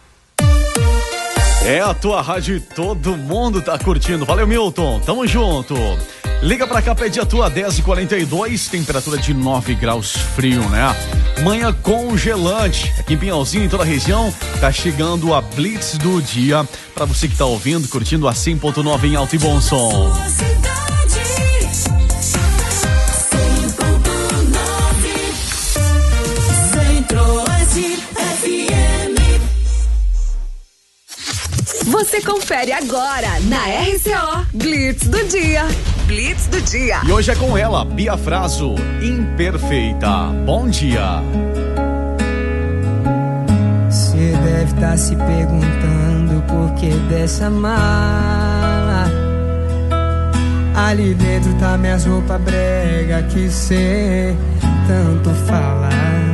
É a tua rádio e todo mundo tá curtindo. Valeu, Milton. Tamo junto. Liga pra cá, pede a tua 10h42, temperatura de 9 graus frio, né? Manhã congelante. Aqui em Pinhalzinho, em toda a região, tá chegando a Blitz do dia. Pra você que tá ouvindo, curtindo a 100.9 em alto e bom som. Você confere agora na RCO Blitz do Dia. Blitz do Dia. E hoje é com ela, Bia Fraso, Imperfeita. Bom dia. Você deve estar se perguntando por que dessa mala. Ali dentro tá minhas roupas brega que cê tanto fala.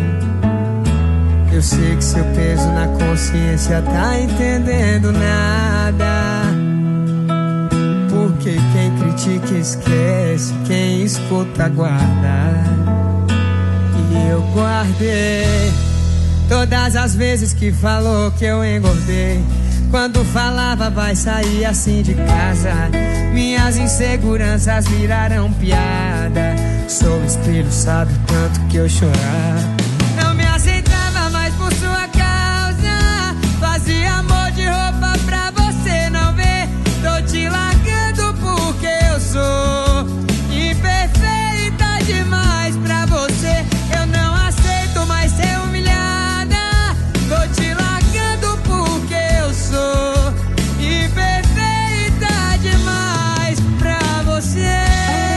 Eu sei que seu peso na consciência tá entendendo nada. Porque quem critica esquece, quem escuta guarda. E eu guardei todas as vezes que falou que eu engordei. Quando falava vai sair assim de casa, minhas inseguranças viraram piada. Sou espelho, sabe o tanto que eu chorava. Não me aceitava mais por sua causa. Fazia amor de roupa pra você não ver. Tô te largando porque eu sou imperfeita demais pra você. Eu não aceito mais ser humilhada. Tô te largando porque eu sou imperfeita demais pra você.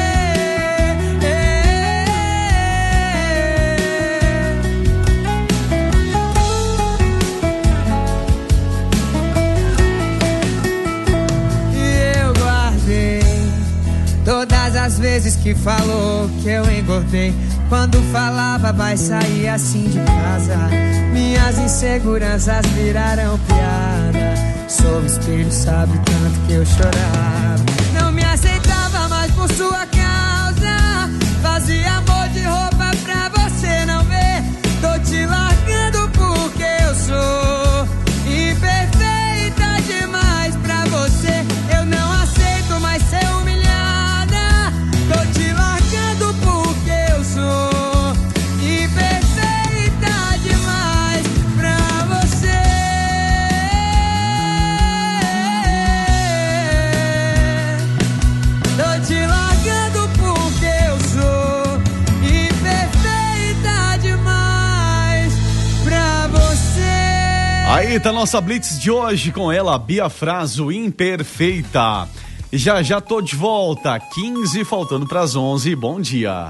Todas as vezes que falou que eu engordei. Quando falava vai sair assim de casa, minhas inseguranças viraram piada. Sou espelho, sabe o tanto que eu chorava. Não me aceitava mais por sua causa. Fazia amor de roupa pra você não ver. Tô te largando porque eu sou imperfeita demais pra você. Eu não aceito mais ser humilhada. Tô te largando porque eu sou imperfeita demais pra você. Tô te largando porque eu sou imperfeita demais pra você. Aí tá nossa Blitz de hoje com ela, Bia Fraso, Imperfeita. Já tô de volta, 15 faltando pras 11, bom dia.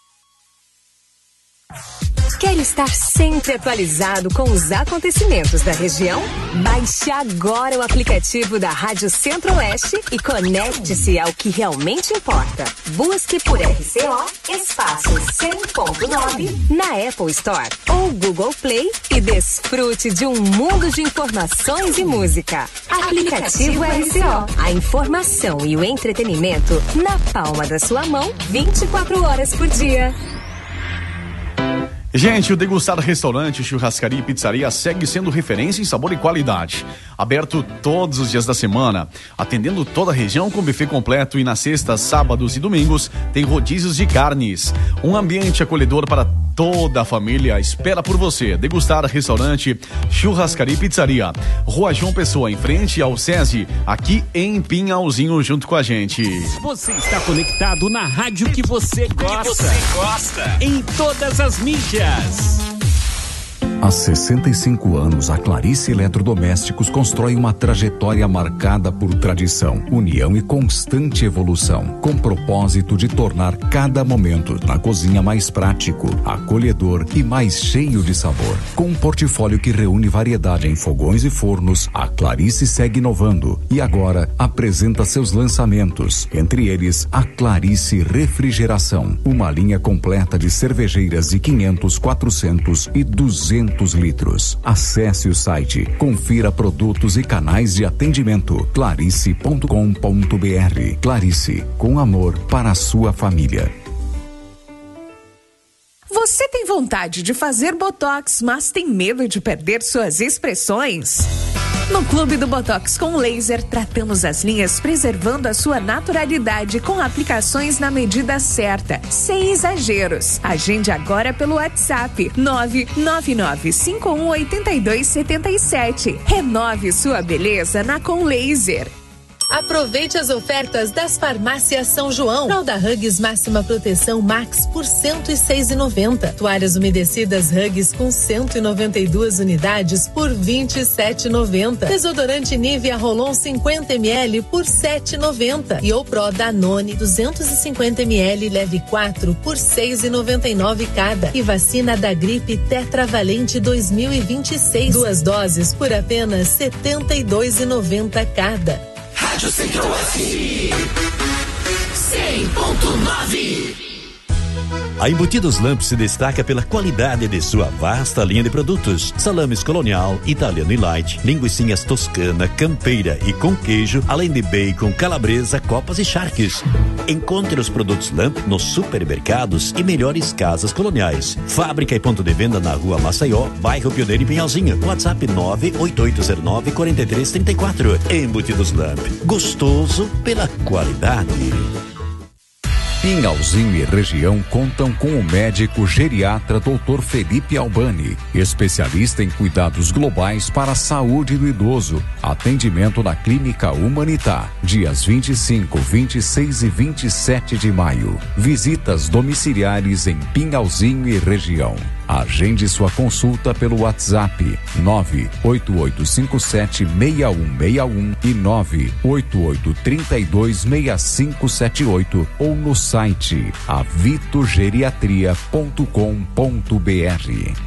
Quer estar sempre atualizado com os acontecimentos da região? Baixe agora o aplicativo da Rádio Centro-Oeste e conecte-se ao que realmente importa. Busque por RCO Espaço 100.9 na Apple Store ou Google Play e desfrute de um mundo de informações e música. Aplicativo RCO. A informação e o entretenimento na palma da sua mão, 24 horas por dia. Gente, o Degustar Restaurante, Churrascaria e Pizzaria segue sendo referência em sabor e qualidade. Aberto todos os dias da semana, atendendo toda a região com buffet completo e nas sextas, sábados e domingos tem rodízios de carnes. Um ambiente acolhedor para toda a família espera por você. Degustar Restaurante, Churrascaria e Pizzaria. Rua João Pessoa, em frente ao SESI, aqui em Pinhalzinho, junto com a gente. Você está conectado na rádio que você gosta. Em todas as mídias. Há 65 anos, a Clarice Eletrodomésticos constrói uma trajetória marcada por tradição, união e constante evolução, com propósito de tornar cada momento na cozinha mais prático, acolhedor e mais cheio de sabor. Com um portfólio que reúne variedade em fogões e fornos, a Clarice segue inovando e agora apresenta seus lançamentos, entre eles a Clarice Refrigeração, uma linha completa de cervejeiras de 500, 400 e 200 litros. Acesse o site, confira produtos e canais de atendimento clarice.com.br. Clarice, com amor para a sua família. Você tem vontade de fazer botox, mas tem medo de perder suas expressões? No Clube do Botox com Laser, tratamos as linhas preservando a sua naturalidade com aplicações na medida certa, sem exageros. Agende agora pelo WhatsApp 999518277. Renove sua beleza na Com Laser. Aproveite as ofertas das farmácias São João. Fralda Huggies máxima proteção Max por R$ 106,90. Toalhas umedecidas Huggies com 192 unidades por R$ 27,90. Desodorante Nivea Rolon 50 ml por R$ 7,90. E o Pro Danone 250 ml leve 4 por R$ 6,99 cada. E vacina da gripe Tetravalente 2026. 2 doses por apenas R$ 72,90 cada. Rádio Centro-Oeste 100.9. A Embutidos Lamp se destaca pela qualidade de sua vasta linha de produtos. Salames colonial, italiano e light, linguicinhas toscana, campeira e com queijo, além de bacon, calabresa, copas e charques. Encontre os produtos Lamp nos supermercados e melhores casas coloniais. Fábrica e ponto de venda na Rua Maceió, bairro Pioneiro e Pinhalzinho. WhatsApp 98809-4334. Embutidos Lamp. Gostoso pela qualidade. Pinhalzinho e região contam com o médico geriatra Dr. Felipe Albani, especialista em cuidados globais para a saúde do idoso. Atendimento na Clínica Humanitar, dias 25, 26 e 27 de maio. Visitas domiciliares em Pinhalzinho e região. Agende sua consulta pelo WhatsApp 988576161 e 988326578 ou no site avitogeriatria.com.br.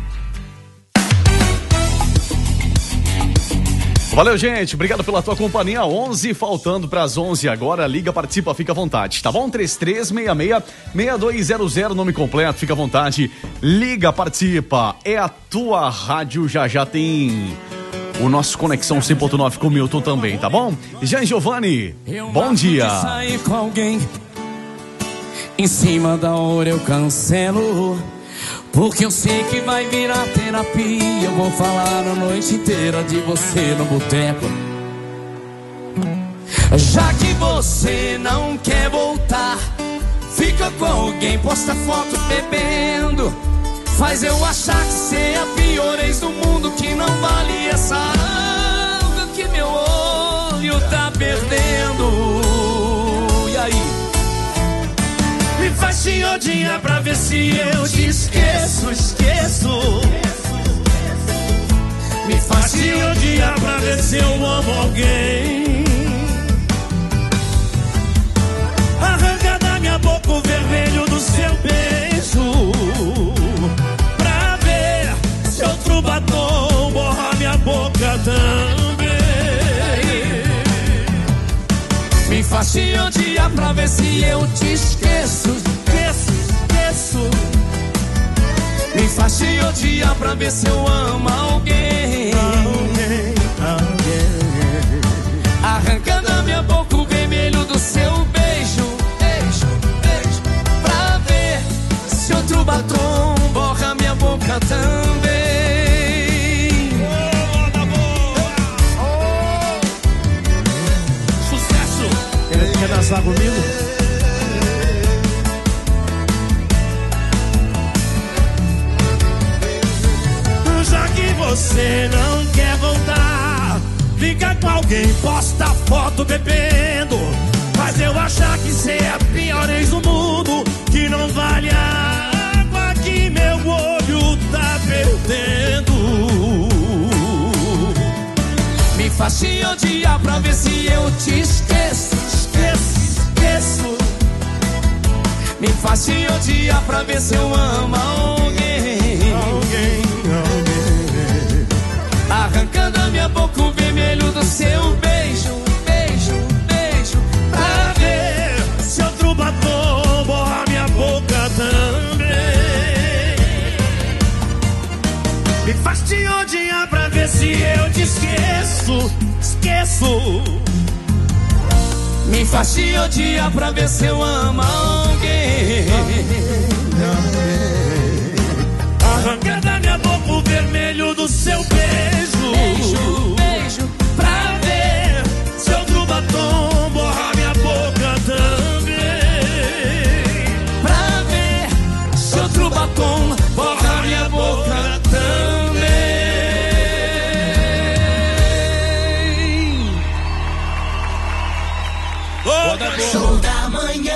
Valeu, gente. Obrigado pela tua companhia. 11, faltando para as 11 agora. Liga, participa, fica à vontade, tá bom? 3366-6200, nome completo, fica à vontade. Liga, participa. É a tua rádio, já tem o nosso Conexão 100.9 com o Milton também, tá bom? Jean Giovanni, bom dia. Sair com alguém, em cima da hora eu cancelo, porque eu sei que vai virar terapia. Eu vou falar a noite inteira de você no boteco. Já que você não quer voltar, fica com alguém, posta foto bebendo, faz eu achar que você é a pior ex do mundo, que não vale essa água que meu olho tá perdendo. E aí? Me faz te odiar pra ver se eu te esqueço. Me faz te odiar pra ver se eu amo alguém. Arranca da minha boca o vermelho do seu beijo, pra ver se outro batom borra minha boca também. Me faz te odiar pra ver se eu te esqueço. Me faz te odiar pra ver se eu amo alguém. Arranca da minha boca o vermelho do seu beijo, pra ver se outro batom borra minha boca também. Sucesso! Quer dançar comigo? Já que você não quer voltar, fica com alguém, posta foto bebendo, faz eu achar que cê é a pior ex do mundo, que não vale a água que meu olho tá perdendo. Me faz te odiar pra ver se eu te esqueço. Me faz te odiar pra ver se eu amo alguém. Arrancando a minha boca o vermelho do seu beijo, pra ver se outro batom borra minha boca também. Me faz te odiar pra ver se eu te esqueço. Me faz te odiar pra ver se eu amo alguém. Arranca da minha boca o vermelho do seu beijo, pra ver se outro batom borra minha boca também. Pra ver se outro batom borra minha boca também. Show da manhã.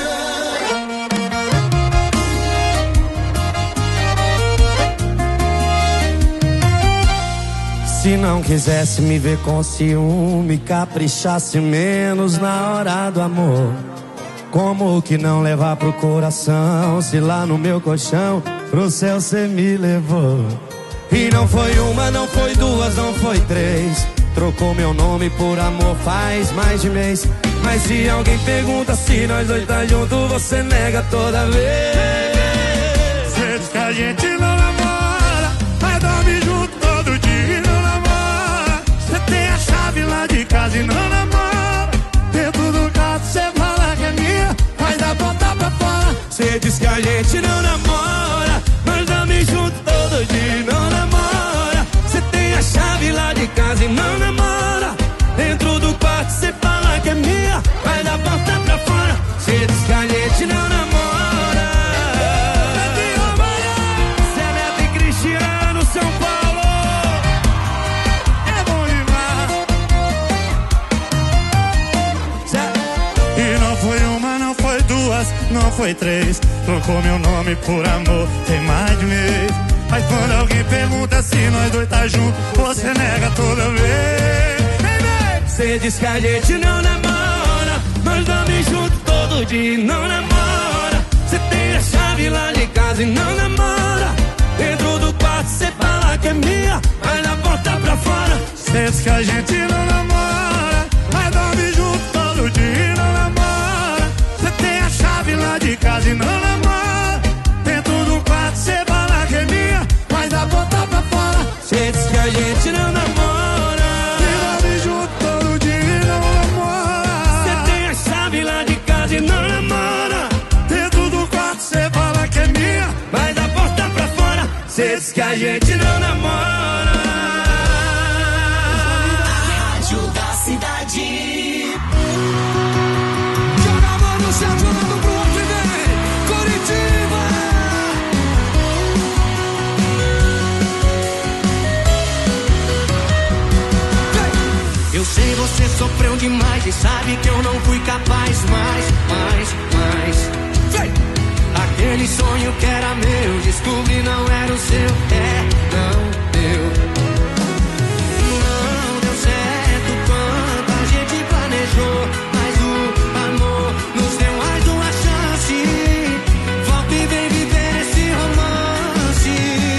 Se não quisesse me ver com ciúme, caprichasse menos na hora do amor. Como que não levar pro coração, se lá no meu colchão, pro céu cê me levou. E não foi uma, não foi duas, não foi três. Trocou meu nome por amor faz mais de mês. Mas se alguém pergunta se nós dois tá junto, você nega toda vez. Cê diz que a gente não namora, mas dorme junto todo dia e não namora. Cê tem a chave lá de casa e não namora. Dentro do quarto cê fala que é minha, mas dá ponta pra fora. Cê diz que a gente não namora, mas dorme junto todo dia e não namora. Cê tem a chave lá de casa e não namora. Dentro do quarto cê fala que é minha, mas dá porta pra fora. Cê diz que a gente não namora. Zé Neto e Cristiano, São Paulo. É bom demais. E não foi uma, não foi duas, não foi três. Trocou meu nome por amor, tem mais de mês. Mas quando alguém pergunta se nós dois tá junto, você nega toda vez. Cê diz que a gente não namora, mas dorme junto todo dia e não namora. Cê tem a chave lá de casa e não namora. Dentro do quarto cê fala que é minha, mas na porta pra fora. Cê diz que a gente não namora, mas dorme junto todo dia e não namora. Cê tem a chave lá de casa e não namora. Dentro do quarto cê fala que é minha, mas na porta pra fora. Cê diz que a gente não namora. Não namora, dentro do quarto cê fala que é minha, mas da porta pra fora cê diz que a gente não namora. Rádio da cidade. Joga a mão no céu, jogando pro outro e vem Curitiba. Eu sei, você sofreu demais e sabe que eu não fui capaz mais. Aquele sonho que era meu, descobri não era o seu. Não deu. Não deu certo quanto a gente planejou. Mas o amor nos deu mais uma chance. Volta e vem viver esse romance.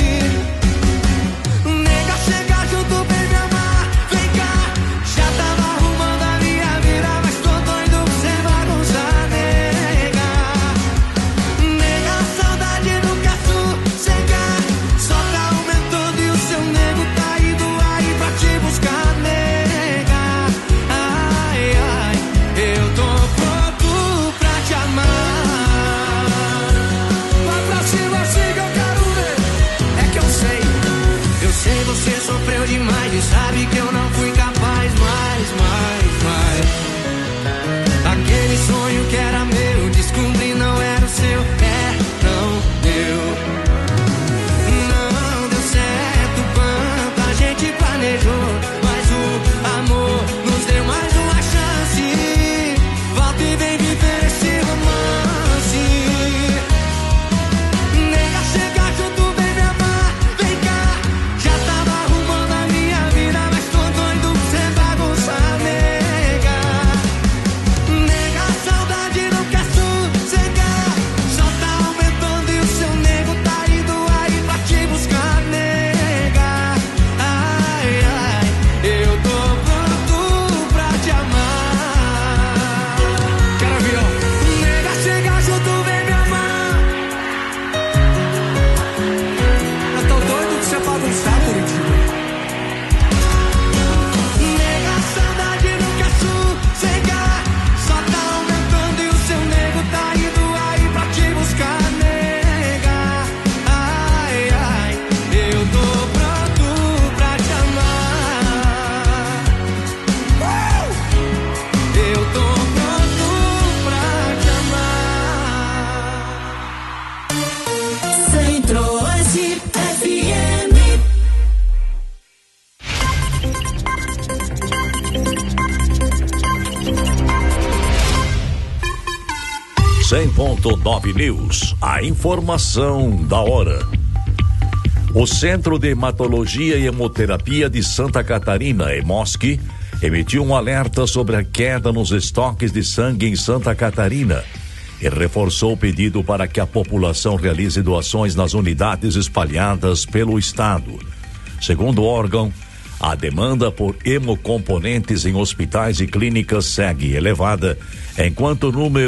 Nega, chega junto, vem me amar. Vem cá, já tava arrumando a minha vida, mas tô doido pra você bagunçar. 100.9 News, a informação da hora. O Centro de Hematologia e Hemoterapia de Santa Catarina, EMOSC, emitiu um alerta sobre a queda nos estoques de sangue em Santa Catarina e reforçou o pedido para que a população realize doações nas unidades espalhadas pelo estado. Segundo o órgão, a demanda por hemocomponentes em hospitais e clínicas segue elevada, enquanto o número